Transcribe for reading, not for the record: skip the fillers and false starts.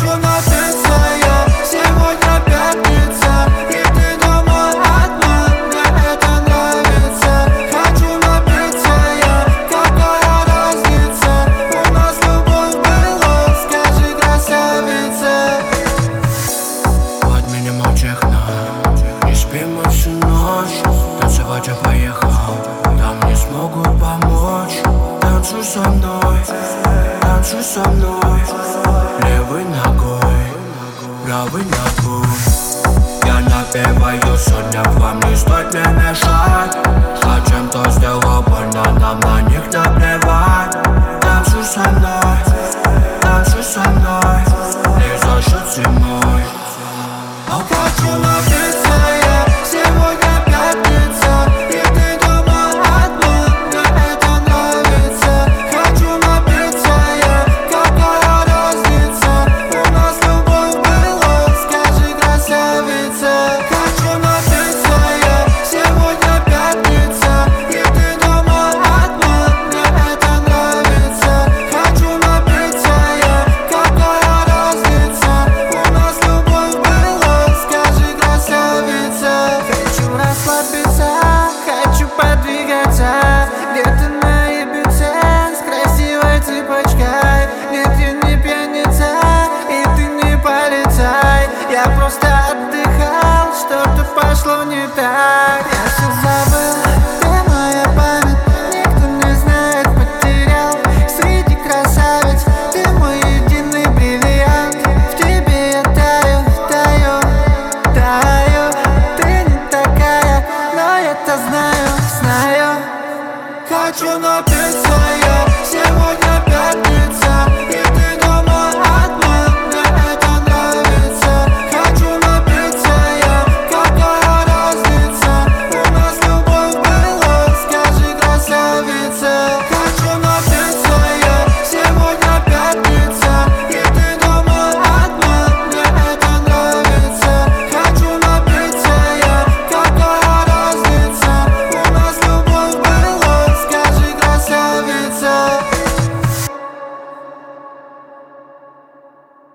хочу напиться я. Сегодня пятница, и ты дома одна. Мне это нравится. Хочу напиться я. Какая разница? У нас любовь была, скажи, красавица. Подменим чехна, не спим мы всю ночь. Танцевать я поехал, там не смогут помочь. Танцуй со мной, танцуй со мной. Левой ногой, правой ногой. Я напеваю, сегодня вам не стоит мне мешать. Зачем то сделал больно, нам на них наплевать. Танцуй со мной, танцуй со мной.